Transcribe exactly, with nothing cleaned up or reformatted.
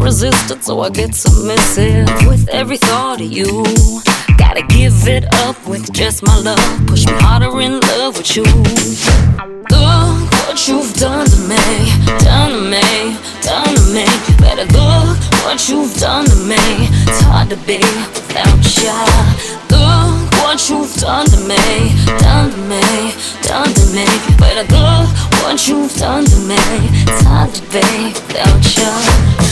resistant, so I get submissive with every thought of you. Gotta give it up with just my love. Push me harder in love with you. Look what you've done to me, done to me, done to me. Better look what you've done to me. It's hard to be without you. Look what you've done to me, done to me, done to me. Better look what you've done to me. It's hard to be without you.